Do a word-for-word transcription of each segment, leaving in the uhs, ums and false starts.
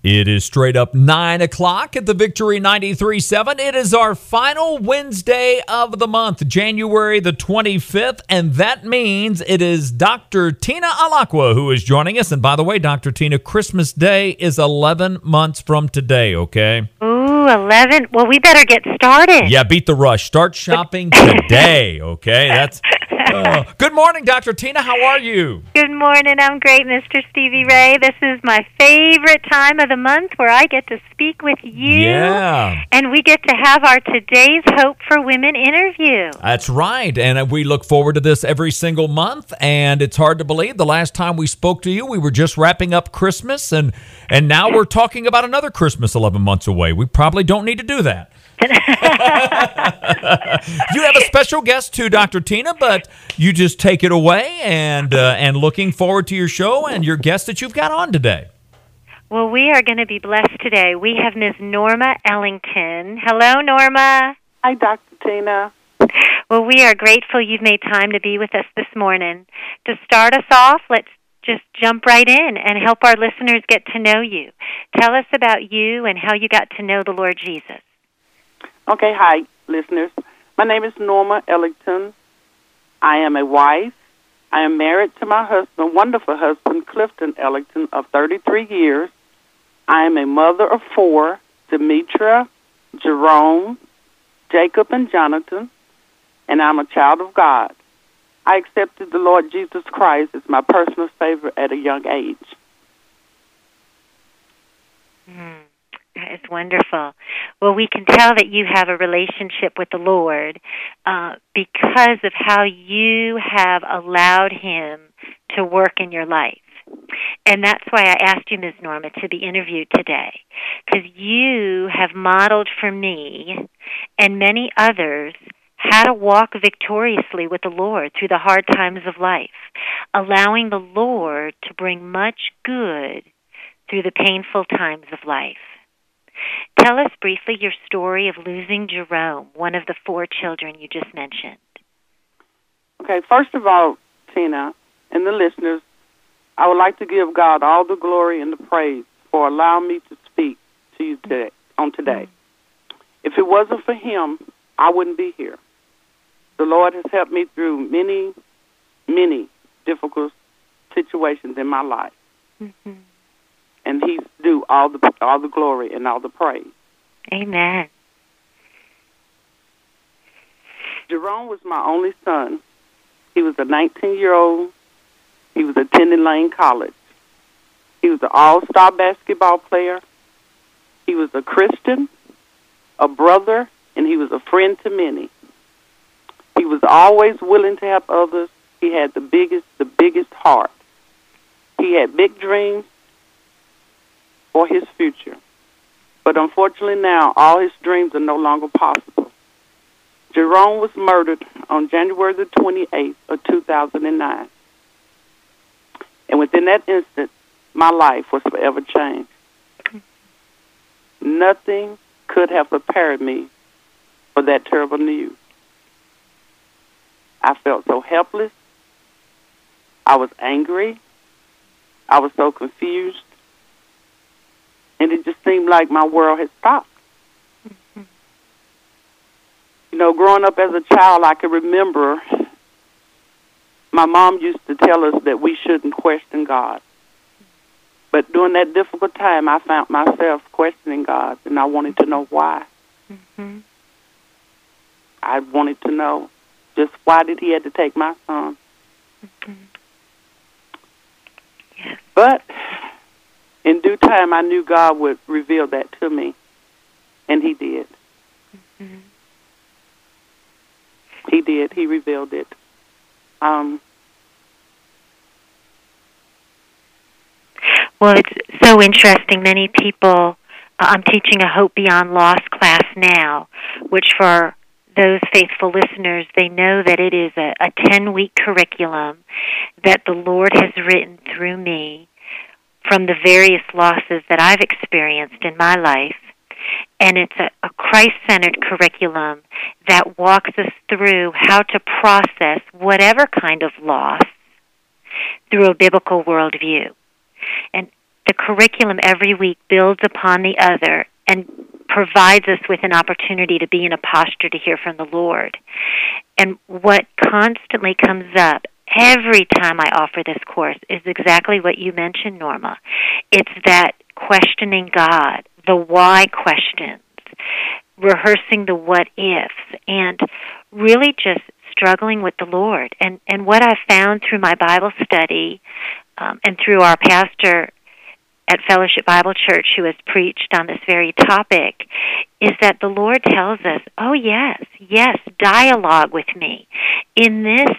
It is straight up nine o'clock at the Victory ninety-three point seven. It is our final Wednesday of the month, January the twenty-fifth, and that means it is Doctor Tina Alakwa who is joining us. And by the way, Doctor Tina, Christmas Day is eleven months from today, okay? Ooh, eleven. Well, we better get started. Yeah, beat the rush. Start shopping today, okay? That's uh, good morning, Doctor Tina. How are you? Good morning. I'm great, Mister Stevie Ray. This is my favorite time of the month where I get to speak with you. Yeah. And we get to have our Today's Hope for Women interview. That's right. And we look forward to this every single month. And it's hard to believe the last time we spoke to you, we were just wrapping up Christmas. And, and now we're talking about another Christmas eleven months away. We probably don't need to do that. You have a special guest too, Doctor Tina, but you just take it away and uh, and looking forward to your show and your guest that you've got on today. Well, we are going to be blessed today. We have Miz Norma Ellington. Hello, Norma. Hi, Doctor Tina. Well, we are grateful you've made time to be with us this morning. To start us off, let's just jump right in and help our listeners get to know you. Tell us about you and how you got to know the Lord Jesus. Okay, hi, listeners. My name is Norma Ellington. I am a wife. I am married to my husband, wonderful husband, Clifton Ellington, of thirty-three years. I am a mother of four, Demetra, Jerome, Jacob, and Jonathan, and I'm a child of God. I accepted the Lord Jesus Christ as my personal Savior at a young age. Mm. It's wonderful. Well, we can tell that you have a relationship with the Lord uh, because of how you have allowed Him to work in your life. And that's why I asked you, Miz Norma, to be interviewed today, because you have modeled for me and many others how to walk victoriously with the Lord through the hard times of life, allowing the Lord to bring much good through the painful times of life. Tell us briefly your story of losing Jerome, one of the four children you just mentioned. Okay, first of all, Tina, and the listeners, I would like to give God all the glory and the praise for allowing me to speak to you today, on today. Mm-hmm. If it wasn't for Him, I wouldn't be here. The Lord has helped me through many, many difficult situations in my life. Mm-hmm. And He's due all the all the glory and all the praise. Amen. Jerome was my only son. He was a nineteen-year-old. He was attending Lane College. He was an all-star basketball player. He was a Christian, a brother, and he was a friend to many. He was always willing to help others. He had the biggest, the biggest heart. He had big dreams for his future. But unfortunately now, all his dreams are no longer possible. Jerome was murdered on January the twenty-eighth of two thousand nine. And within that instant, my life was forever changed. Nothing could have prepared me for that terrible news. I felt so helpless. I was angry. I was so confused. And it just seemed like my world had stopped. Mm-hmm. You know, growing up as a child, I can remember my mom used to tell us that we shouldn't question God. But during that difficult time, I found myself questioning God, and I wanted to know why. Mm-hmm. I wanted to know just why did He have to take my son. Mm-hmm. Yes. But in due time, I knew God would reveal that to me, and He did. Mm-hmm. He did. He revealed it. Um, well, it's so interesting. Many people, uh, I'm teaching a Hope Beyond Loss class now, which for those faithful listeners, they know that it is a, a ten-week curriculum that the Lord has written through me from the various losses that I've experienced in my life. And it's a, a Christ-centered curriculum that walks us through how to process whatever kind of loss through a biblical worldview. And the curriculum every week builds upon the other and provides us with an opportunity to be in a posture to hear from the Lord. And what constantly comes up every time I offer this course is exactly what you mentioned, Norma. It's that questioning God, the why questions, rehearsing the what ifs, and really just struggling with the Lord. And and what I've found through my Bible study um, and through our pastor at Fellowship Bible Church who has preached on this very topic is that the Lord tells us, oh yes, yes, dialogue with me. In this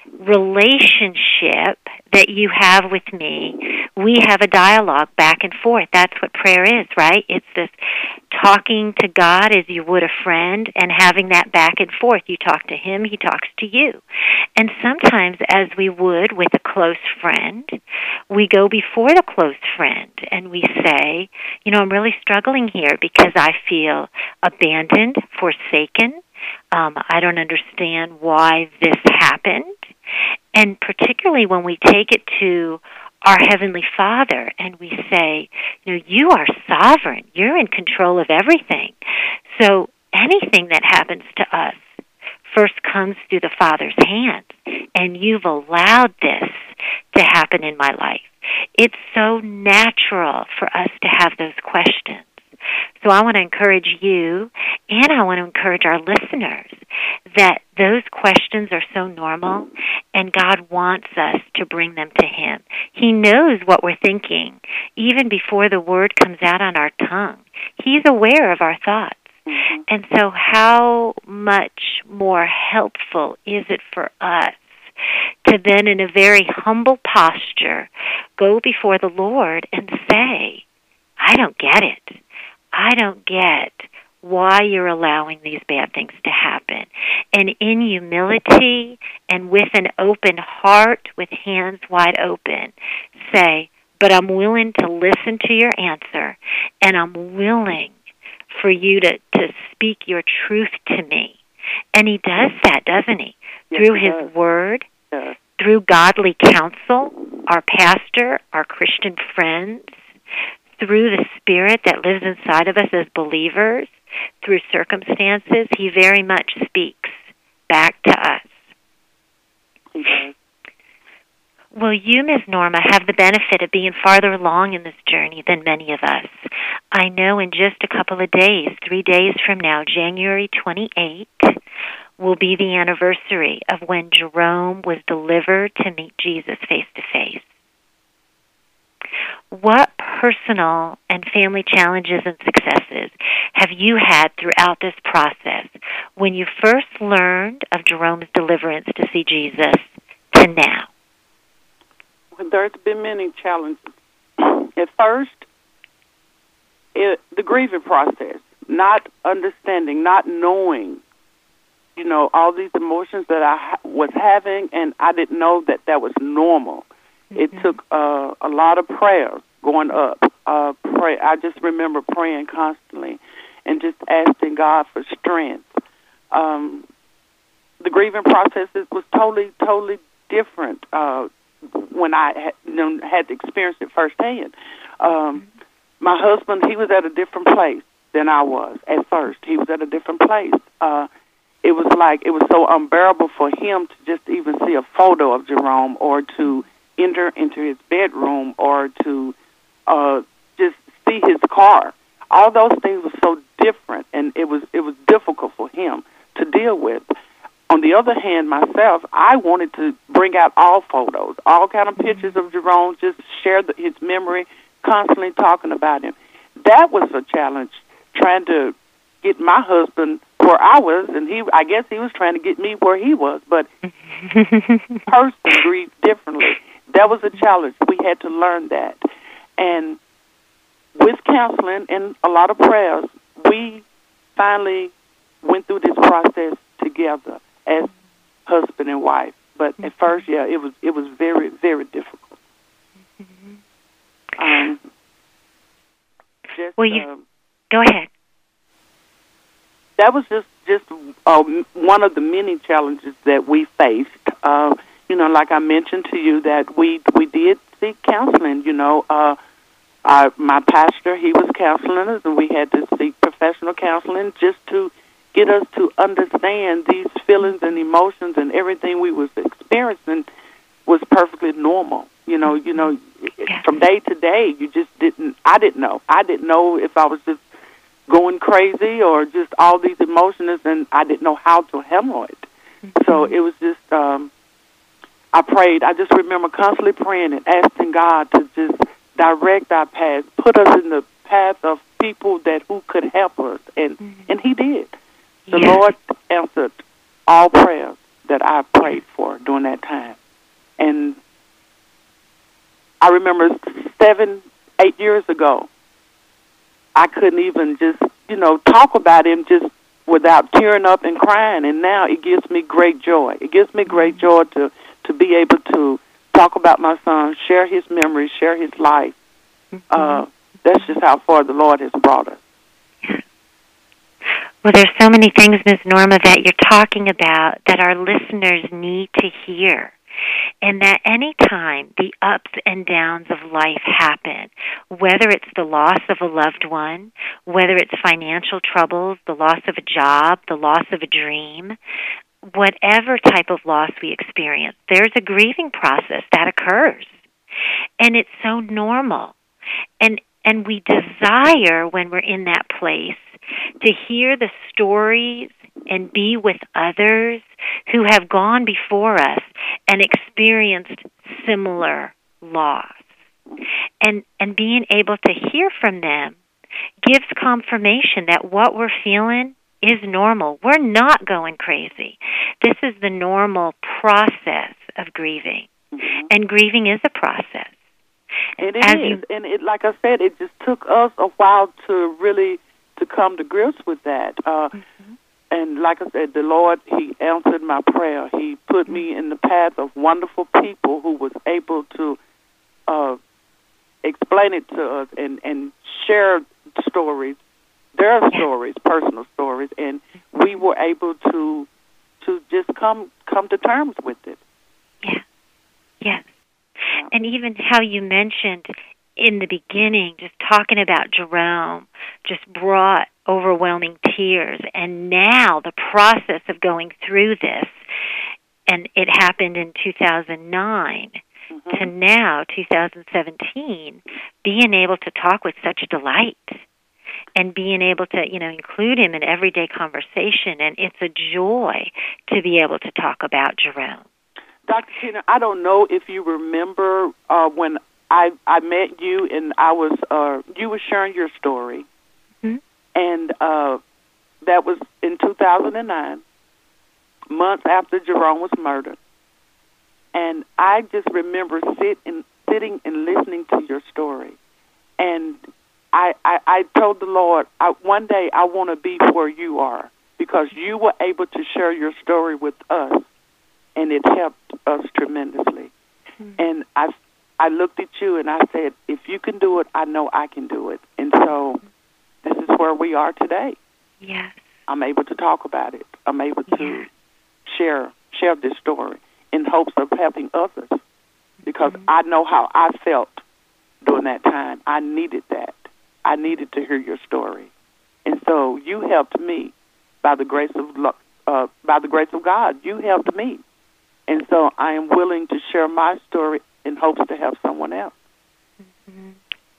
relationship that you have with me, we have a dialogue back and forth. That's what prayer is, right? It's this talking to God as you would a friend and having that back and forth. You talk to Him, He talks to you. And sometimes, as we would with a close friend, we go before the close friend and we say, you know, I'm really struggling here because I feel abandoned, forsaken. Um, I don't understand why this happened. And particularly when we take it to our Heavenly Father and we say, you know, you are sovereign. You're in control of everything. So anything that happens to us first comes through the Father's hands. And you've allowed this to happen in my life. It's so natural for us to have those questions. So I want to encourage you, and I want to encourage our listeners, that those questions are so normal, and God wants us to bring them to Him. He knows what we're thinking, even before the word comes out on our tongue. He's aware of our thoughts. Mm-hmm. And so how much more helpful is it for us to then, in a very humble posture, go before the Lord and say, I don't get it. I don't get why you're allowing these bad things to happen. And in humility and with an open heart, with hands wide open, say, but I'm willing to listen to your answer, and I'm willing for you to, to speak your truth to me. And He does that, doesn't He? Yes, through He His does. Word, Yes. through godly counsel, our pastor, our Christian friends, through the Spirit that lives inside of us as believers, through circumstances. He very much speaks back to us. He does. Well, you, Miz Norma, have the benefit of being farther along in this journey than many of us. I know in just a couple of days, three days from now, January twenty-eighth, will be the anniversary of when Jerome was delivered to meet Jesus face to face. What personal and family challenges and successes have you had throughout this process when you first learned of Jerome's deliverance to see Jesus to now? Well, there's been many challenges. At first, it, the grieving process, not understanding, not knowing, you know, all these emotions that I ha- was having, and I didn't know that that was normal. It took uh, a lot of prayers going up. Uh, pray. I just remember praying constantly and just asking God for strength. Um, the grieving process was totally, totally different uh, when I had, you know, had to experience it firsthand. Um, my husband, he was at a different place than I was at first. He was at a different place. Uh, it was like it was so unbearable for him to just even see a photo of Jerome or to enter into his bedroom or to uh, just see his car. All those things were so different, and it was it was difficult for him to deal with. On the other hand, myself, I wanted to bring out all photos, all kind of pictures of Jerome, just share the, his memory, constantly talking about him. That was a challenge, trying to get my husband where I was, and he, I guess he was trying to get me where he was, but person grieved differently. That was a challenge. We had to learn that. And with counseling and a lot of prayers, we finally went through this process together as husband and wife. But at first, yeah, it was it was very, very difficult. Um, just, well, you um, go ahead. That was just just uh, one of the many challenges that we faced. Uh, you know, like I mentioned to you, that we we did seek counseling. You know, uh, I, my pastor, he was counseling us, and we had to seek professional counseling just to get us to understand these feelings and emotions, and everything we was experiencing was perfectly normal. You know, you know, Yeah. from day to day, you just didn't. I didn't know. I didn't know if I was just going crazy or just all these emotions, and I didn't know how to handle it. Mm-hmm. So it was just. Um, I prayed. I just remember constantly praying and asking God to just direct our paths, put us in the path of people that who could help us, and Mm-hmm. and He did. The Yeah. Lord answered all prayers that I prayed for during that time. And I remember seven, eight years ago, I couldn't even just, you know, talk about him just without tearing up and crying. And now it gives me great joy. It gives me great joy to, to be able to talk about my son, share his memories, share his life. Mm-hmm. Uh, that's just how far the Lord has brought us. Well, there's so many things, Miz Norma, that you're talking about that our listeners need to hear. And that any time the ups and downs of life happen, whether it's the loss of a loved one, whether it's financial troubles, the loss of a job, the loss of a dream, whatever type of loss we experience, there's a grieving process that occurs. And it's so normal. And and we desire, when we're in that place, to hear the stories and be with others who have gone before us and experienced similar loss. And and being able to hear from them gives confirmation that what we're feeling is normal. We're not going crazy. This is the normal process of grieving. Mm-hmm. And grieving is a process. And it As is. you- And it, like I said, it just took us a while to really to come to grips with that. Uh, Mm-hmm. And like I said, the Lord, He answered my prayer. He put me in the path of wonderful people who was able to uh, explain it to us and, and share stories, their Yeah. stories, personal stories, and we were able to to just come come to terms with it. Yeah. Yes. Yeah. And even how you mentioned in the beginning, just talking about Jerome, just brought overwhelming tears. And now the process of going through this, and it happened in two thousand nine Mm-hmm. to now, two thousand seventeen, being able to talk with such delight and being able to, you know, include him in everyday conversation. And it's a joy to be able to talk about Jerome. Doctor Tina, I don't know if you remember uh, when I I met you and I was uh, you were sharing your story, Mm-hmm. and uh, that was in two thousand nine, months after Jerome was murdered. And I just remember sitting sitting and listening to your story, and I I, I told the Lord, I, one day I want to be where you are, because you were able to share your story with us, and it helped us tremendously. Mm-hmm. And I, I looked at you and I said, if you can do it, I know I can do it. And so this is where we are today. Yes. I'm able to talk about it. I'm able to Yeah. share share this story in hopes of helping others, because Mhm. I know how I felt during that time. I needed that. I needed to hear your story. And so you helped me by the grace of lo- uh, by the grace of God. You helped me. And so I am willing to share my story in hopes to help someone else. Mhm.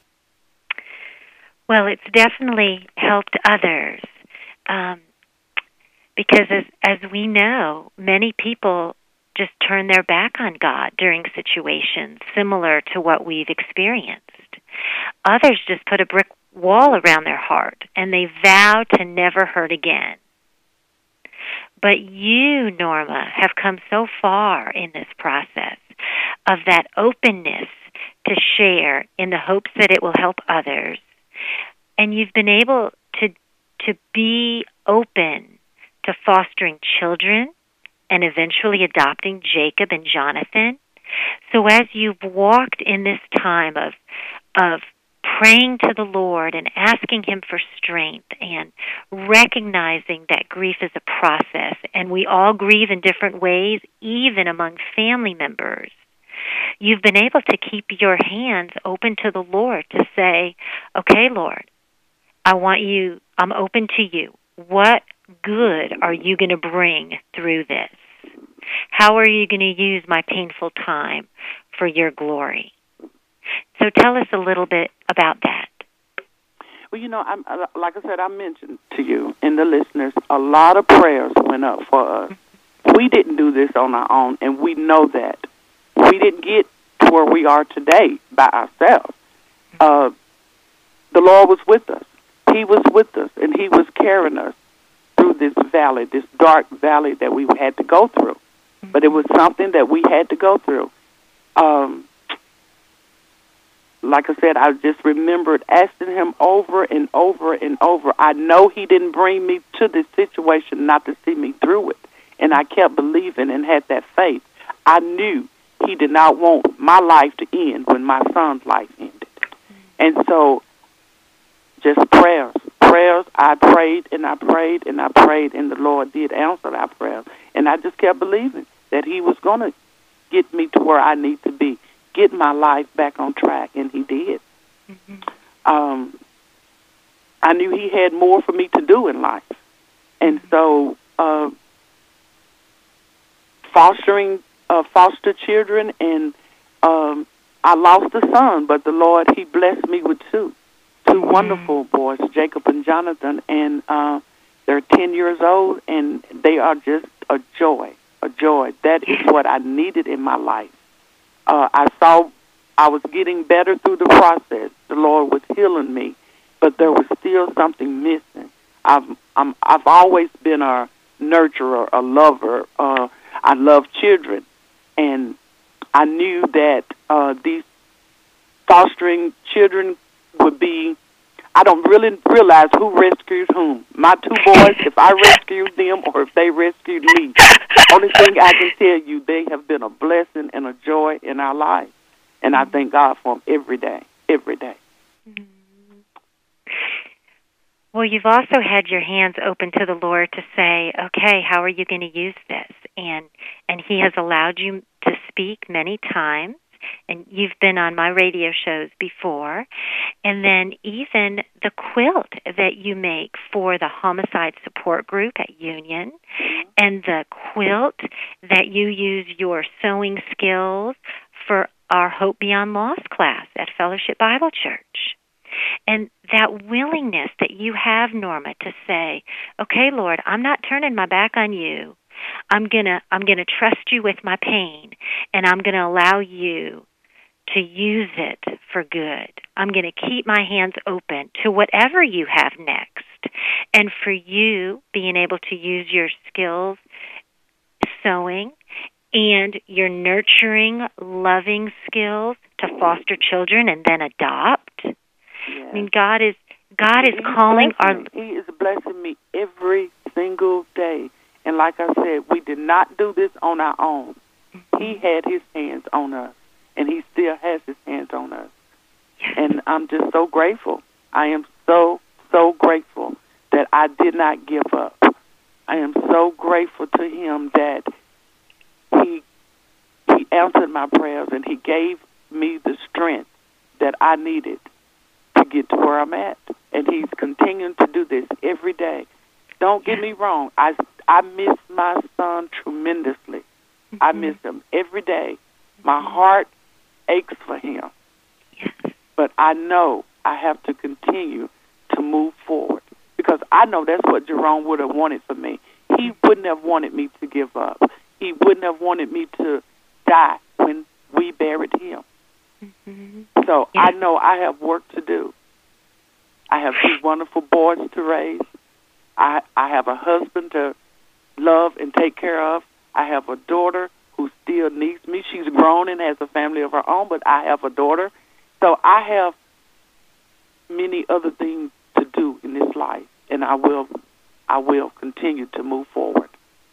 Well, it's definitely helped others, um, because as as we know, many people just turn their back on God during situations similar to what we've experienced. Others just put a brick wall around their heart and they vow to never hurt again. But you, Norma, have come so far in this process of that openness to share in the hopes that it will help others. And you've been able to to be open to fostering children and eventually adopting Jacob and Jonathan. So as you've walked in this time of of praying to the Lord and asking Him for strength and recognizing that grief is a process and we all grieve in different ways, even among family members, you've been able to keep your hands open to the Lord to say, okay, Lord, I want you, I'm open to you. What good are you going to bring through this? How are you going to use my painful time for your glory? So tell us a little bit about that. Well, you know, I'm, like I said, I mentioned to you and the listeners, a lot of prayers went up for us. We didn't do this on our own, and we know that. We didn't get to where we are today by ourselves. Uh, the Lord was with us. He was with us, and He was carrying us through this valley, this dark valley that we had to go through. But it was something that we had to go through. Um, like I said, I just remembered asking Him over and over and over. I know He didn't bring me to this situation not to see me through it. And I kept believing and had that faith. I knew He did not want my life to end when my son's life ended. And so just prayers, prayers, I prayed and I prayed and I prayed, and the Lord did answer our prayers. And I just kept believing that He was going to get me to where I need to be, get my life back on track, and He did. Mm-hmm. Um, I knew He had more for me to do in life. And so uh, fostering uh, foster children, and um, I lost a son, but the Lord, He blessed me with two, two mm-hmm. wonderful boys, Jacob and Jonathan, and uh, they're ten years old, and they are just a joy, a joy. That is what I needed in my life. Uh, I saw I was getting better through the process. The Lord was healing me, but there was still something missing. I've I'm, I've always been a nurturer, a lover. Uh, I love children, and I knew that uh, these fostering children would be. I don't really realize who rescued whom. My two boys, if I rescued them or if they rescued me. Only thing I can tell you, they have been a blessing and a joy in our lives. And I thank God for them every day, every day. Well, you've also had your hands open to the Lord to say, okay, how are you going to use this? And and He has allowed you to speak many times. And you've been on my radio shows before. And then even the quilt that you make for the homicide support group at Union, and the quilt that you use your sewing skills for our Hope Beyond Loss class at Fellowship Bible Church. And that willingness that you have, Norma, to say, okay, Lord, I'm not turning my back on you. I'm gonna I'm gonna trust you with my pain, and I'm gonna allow you to use it for good. I'm gonna keep my hands open to whatever you have next. And for you, being able to use your skills, sewing, and your nurturing, loving skills to foster children and then adopt. Yes. I mean, God is God is He's calling our. Me. He is blessing me every single day. And like I said, we did not do this on our own. Mm-hmm. He had His hands on us, and He still has His hands on us. Yes. And I'm just so grateful. I am so, so grateful that I did not give up. I am so grateful to Him that He He answered my prayers, and He gave me the strength that I needed to get to where I'm at. And He's continuing to do this every day. Don't get me wrong. I, I miss my son tremendously. Mm-hmm. I miss him every day. My heart aches for him. Yes. But I know I have to continue to move forward, because I know that's what Jerome would have wanted for me. He wouldn't have wanted me to give up. He wouldn't have wanted me to die when we buried him. Mm-hmm. So yes. I know I have work to do. I have two wonderful boys to raise. I, I have a husband to love and take care of. I have a daughter who still needs me. She's grown and has a family of her own, but I have a daughter. So I have many other things to do in this life, and I will I will continue to move forward.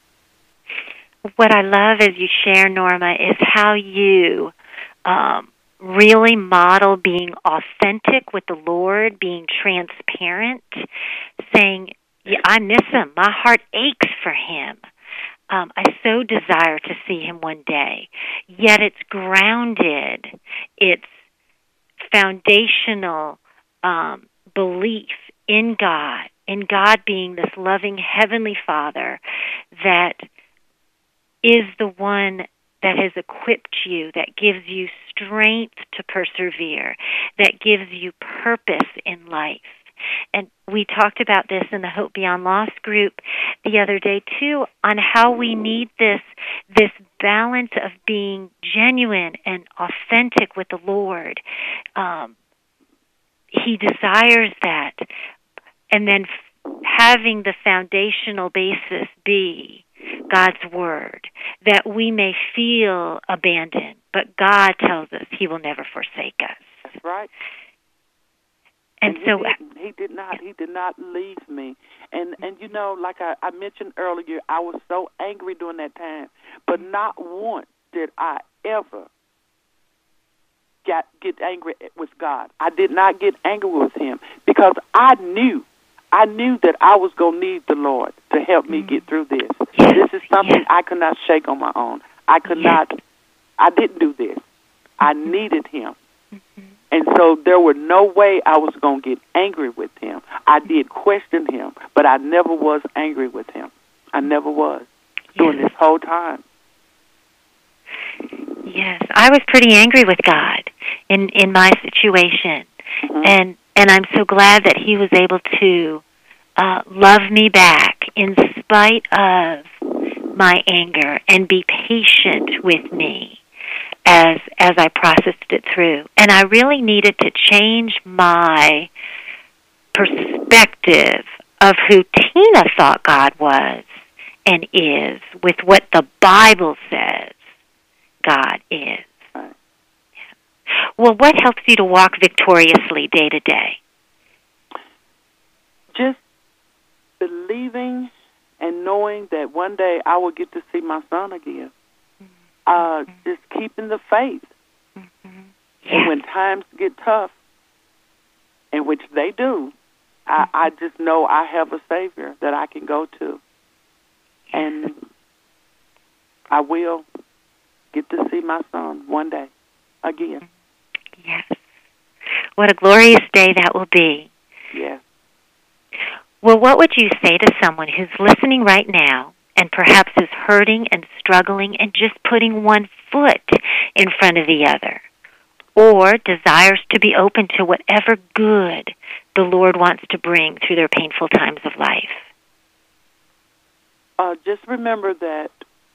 What I love as you share, Norma, is how you um, really model being authentic with the Lord, being transparent, saying, yeah, I miss him. My heart aches for him. Um, I so desire to see him one day. Yet it's grounded, it's foundational um, belief in God, in God being this loving Heavenly Father that is the one that has equipped you, that gives you strength to persevere, that gives you purpose in life. And we talked about this in the Hope Beyond Loss group the other day, too, on how we need this this balance of being genuine and authentic with the Lord. Um, he desires that. And then f- having the foundational basis be God's Word, that we may feel abandoned, but God tells us he will never forsake us. That's right. And, and so he, didn't, he did not he did not leave me. And and you know, like I, I mentioned earlier, I was so angry during that time, but not once did I ever get get angry with God. I did not get angry with him because I knew I knew that I was going to need the Lord to help me get through this. Yes. This is something Yes. I could not shake on my own. I could Yes. not, I didn't do this. I needed him. Mm-hmm. And so there was no way I was going to get angry with him. I did question him, but I never was angry with him. I never was during Yes. this whole time. Yes, I was pretty angry with God in, in my situation. Mm-hmm. And and I'm so glad that he was able to uh, love me back in spite of my anger and be patient with me as as I processed it through. And I really needed to change my perspective of who Tina thought God was and is with what the Bible says God is. Right. Well, what helps you to walk victoriously day to day? Just believing and knowing that one day I will get to see my son again. Uh, just keeping the faith. Mm-hmm. And when times get tough, and which they do, I, I just know I have a Savior that I can go to. And I will get to see my son one day again. Yes. What a glorious day that will be. Yes. Well, what would you say to someone who's listening right now and perhaps is hurting and struggling and just putting one foot in front of the other, or desires to be open to whatever good the Lord wants to bring through their painful times of life? Uh, just remember that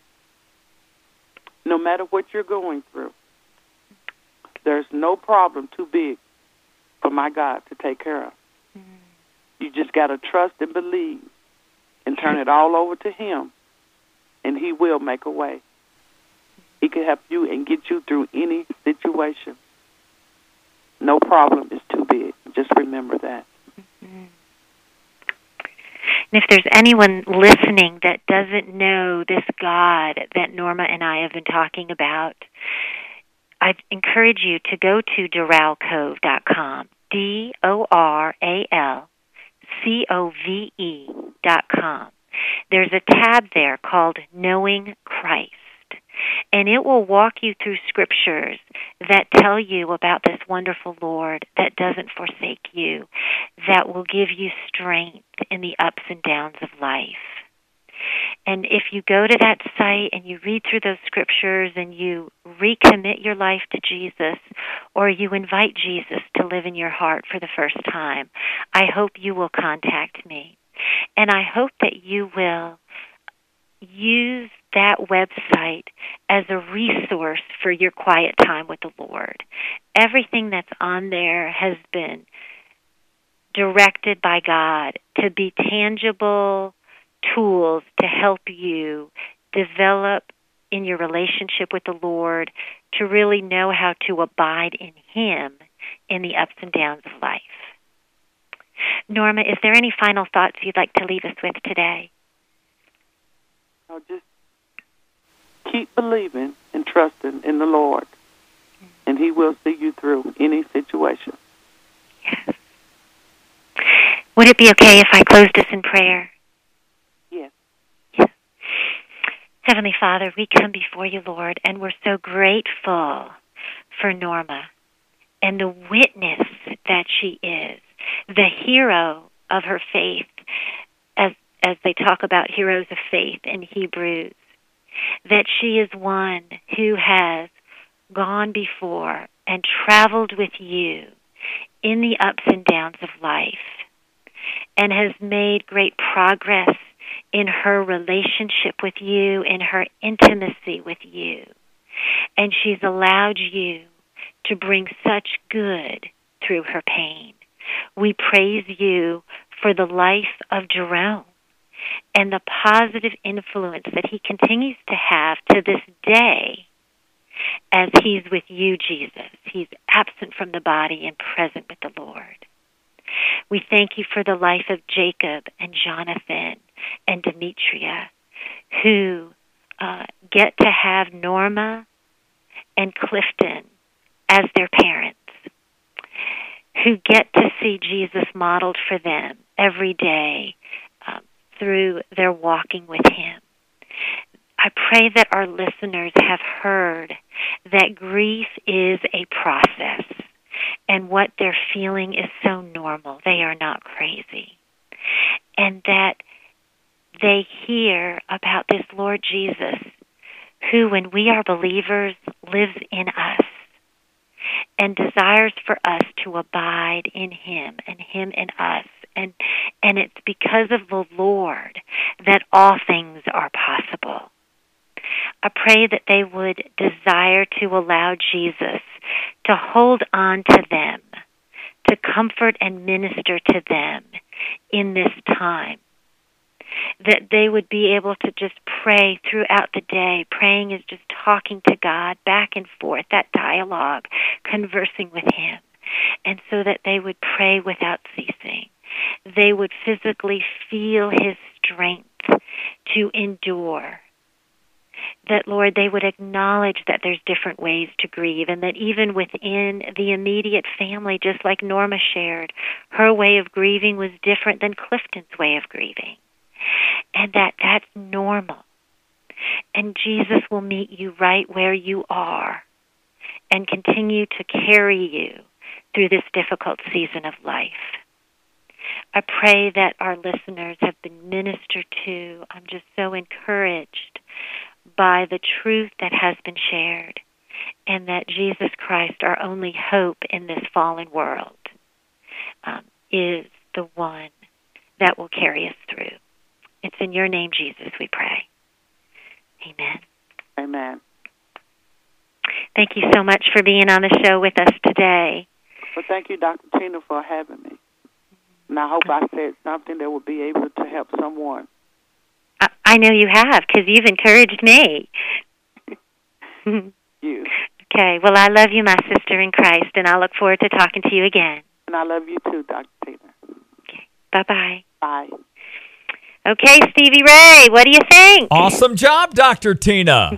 no matter what you're going through, there's no problem too big for my God to take care of. Mm. You just got to trust and believe and turn it all over to him, and he will make a way. He can help you and get you through any situation. No problem is too big. Just remember that. Mm-hmm. And if there's anyone listening that doesn't know this God that Norma and I have been talking about, I'd encourage you to go to doral cove dot com, D O R A L C O V E dot com. There's a tab there called Knowing Christ, and it will walk you through scriptures that tell you about this wonderful Lord that doesn't forsake you, that will give you strength in the ups and downs of life. And if you go to that site and you read through those scriptures and you recommit your life to Jesus, or you invite Jesus to live in your heart for the first time, I hope you will contact me. And I hope that you will use that website as a resource for your quiet time with the Lord. Everything that's on there has been directed by God to be tangible tools to help you develop in your relationship with the Lord, to really know how to abide in him in the ups and downs of life. Norma, is there any final thoughts you'd like to leave us with today? No, just keep believing and trusting in the Lord, mm-hmm. and he will see you through any situation. Yes. Would it be okay if I closed us in prayer? Yes. Yes. Heavenly Father, we come before you, Lord, and we're so grateful for Norma and the witness that she is, the hero of her faith, as as they talk about heroes of faith in Hebrews, that she is one who has gone before and traveled with you in the ups and downs of life and has made great progress in her relationship with you, in her intimacy with you. And she's allowed you to bring such good through her pain. We praise you for the life of Jerome and the positive influence that he continues to have to this day as he's with you, Jesus. He's absent from the body and present with the Lord. We thank you for the life of Jacob and Jonathan and Demetria, who uh, get to have Norma and Clifton as their parents, who get to see Jesus modeled for them every day um, through their walking with him. I pray that our listeners have heard that grief is a process, and what they're feeling is so normal. They are not crazy. And that they hear about this Lord Jesus, who, when we are believers, lives in us and desires for us to abide in him and him in us. And and it's because of the Lord that all things are possible. I pray that they would desire to allow Jesus to hold on to them, to comfort and minister to them in this time. That they would be able to just pray throughout the day. Praying is just talking to God back and forth, that dialogue, conversing with him. And so that they would pray without ceasing. They would physically feel his strength to endure. That, Lord, they would acknowledge that there's different ways to grieve, and that even within the immediate family, just like Norma shared, her way of grieving was different than Clifton's way of grieving. And that that's normal. And Jesus will meet you right where you are and continue to carry you through this difficult season of life. I pray that our listeners have been ministered to. I'm just so encouraged by the truth that has been shared, and that Jesus Christ, our only hope in this fallen world, um, is the one that will carry us through. It's in your name, Jesus, we pray. Amen. Amen. Thank you so much for being on the show with us today. Well, thank you, Doctor Tina, for having me. And I hope I said something that will be able to help someone. I, I know you have, because you've encouraged me. You. Okay. Well, I love you, my sister in Christ, and I look forward to talking to you again. And I love you too, Doctor Tina. Okay. Bye-bye. Bye. Okay, Stevie Ray, what do you think? Awesome job, Doctor Tina.